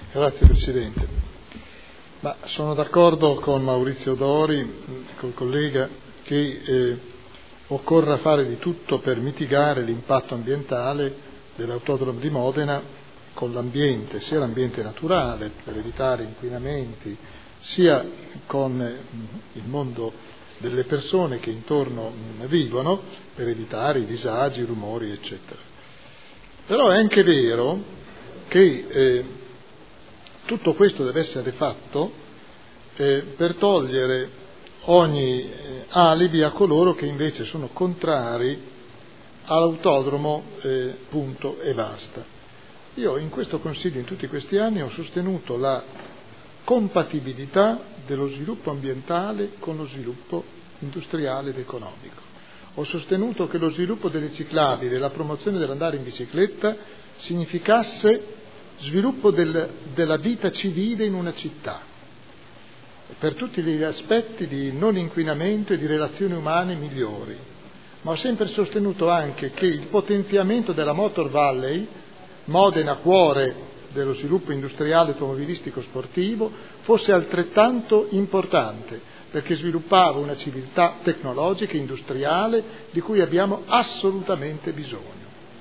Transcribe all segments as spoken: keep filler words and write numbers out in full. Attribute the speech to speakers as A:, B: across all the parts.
A: Grazie Presidente. Ma sono d'accordo con Maurizio Dori, col collega, che eh, occorra fare di tutto per mitigare l'impatto ambientale dell'autodromo di Modena con l'ambiente, sia l'ambiente naturale per evitare inquinamenti, sia con il mondo delle persone che intorno vivono per evitare i disagi, i rumori, eccetera. Però è anche vero che eh, tutto questo deve essere fatto eh, per togliere ogni eh, alibi a coloro che invece sono contrari all'autodromo, eh, punto e basta. Io in questo Consiglio, in tutti questi anni, ho sostenuto la compatibilità dello sviluppo ambientale con lo sviluppo industriale ed economico. Ho sostenuto che lo sviluppo delle ciclabili e la promozione dell'andare in bicicletta significasse sviluppo del, della vita civile in una città, per tutti gli aspetti di non inquinamento e di relazioni umane migliori. Ma ho sempre sostenuto anche che il potenziamento della Motor Valley, Modena cuore dello sviluppo industriale automobilistico sportivo, fosse altrettanto importante, perché sviluppava una civiltà tecnologica e industriale di cui abbiamo assolutamente bisogno.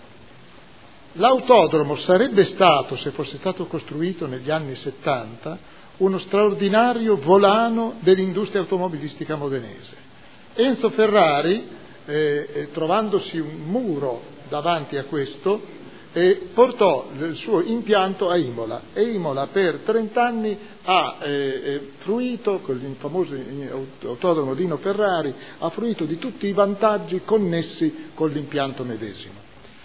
A: L'autodromo sarebbe stato, se fosse stato costruito negli anni settanta, uno straordinario volano dell'industria automobilistica modenese. Enzo Ferrari, eh, trovandosi un muro davanti a questo, eh, portò il suo impianto a Imola e Imola per trent'anni ha eh, fruito, con il famoso autodromo Dino Ferrari, ha fruito di tutti i vantaggi connessi con l'impianto medesimo.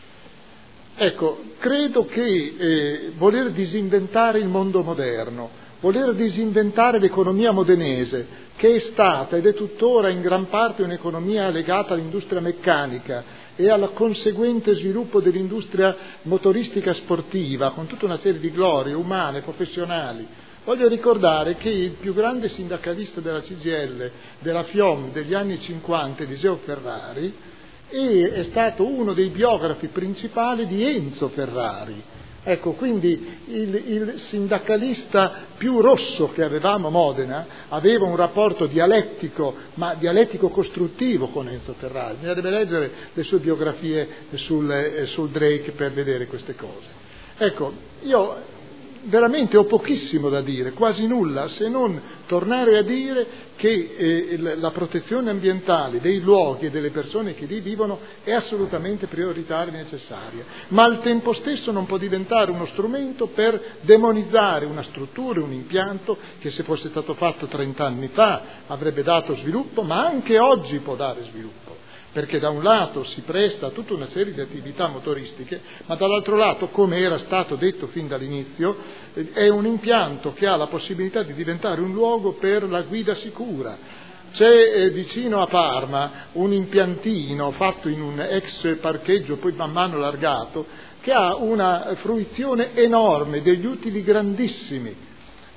A: Ecco, credo che eh, voler disinventare il mondo moderno, voler disinventare l'economia modenese, che è stata ed è tuttora in gran parte un'economia legata all'industria meccanica e al conseguente sviluppo dell'industria motoristica sportiva, con tutta una serie di glorie umane, professionali. Voglio ricordare che il più grande sindacalista della C G I L, della FIOM degli anni cinquanta, Eliseo Ferrari, e è stato uno dei biografi principali di Enzo Ferrari. Ecco, quindi il, il sindacalista più rosso che avevamo a Modena aveva un rapporto dialettico, ma dialettico costruttivo con Enzo Ferrari. Bisognerebbe leggere le sue biografie sul, sul Drake per vedere queste cose. Ecco, io veramente ho pochissimo da dire, quasi nulla, se non tornare a dire che eh, la protezione ambientale dei luoghi e delle persone che lì vivono è assolutamente prioritaria e necessaria, ma al tempo stesso non può diventare uno strumento per demonizzare una struttura, un impianto che, se fosse stato fatto trent'anni fa, avrebbe dato sviluppo, ma anche oggi può dare sviluppo. Perché da un lato si presta a tutta una serie di attività motoristiche, ma dall'altro lato, come era stato detto fin dall'inizio, è un impianto che ha la possibilità di diventare un luogo per la guida sicura. C'è eh, vicino a Parma un impiantino fatto in un ex parcheggio, poi man mano allargato, che ha una fruizione enorme, degli utili grandissimi.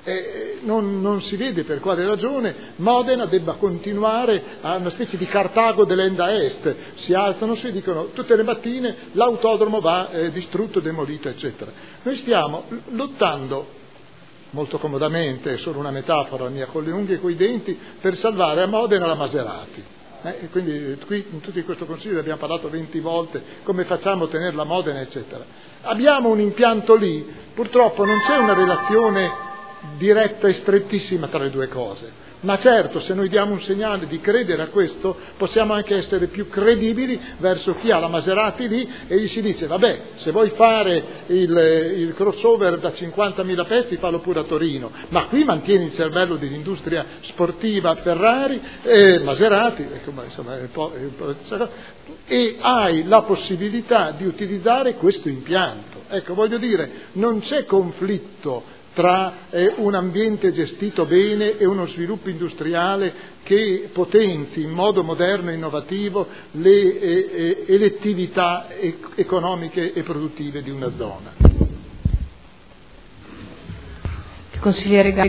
A: Eh, non, non si vede per quale ragione Modena debba continuare a una specie di Cartago dell'Enda Est. Si alzano su e dicono tutte le mattine l'autodromo va eh, distrutto, demolito, eccetera. Noi stiamo lottando molto comodamente, è solo una metafora mia, con le unghie e coi denti, per salvare a Modena la Maserati. Eh, quindi qui in tutto questo Consiglio abbiamo parlato venti volte come facciamo a tenerla a Modena, eccetera. Abbiamo un impianto lì, purtroppo non c'è una relazione diretta e strettissima tra le due cose, ma certo, se noi diamo un segnale di credere a questo, possiamo anche essere più credibili verso chi ha la Maserati lì e gli si dice vabbè, se vuoi fare il, il crossover da cinquantamila pezzi fallo pure a Torino, ma qui mantieni il cervello dell'industria sportiva Ferrari e Maserati, insomma, è un po', è un po', e hai la possibilità di utilizzare questo impianto. Ecco, voglio dire, non c'è conflitto tra eh, un ambiente gestito bene e uno sviluppo industriale che potenzi in modo moderno e innovativo le eh, eh, elettività e- economiche e produttive di una zona.
B: Consigliere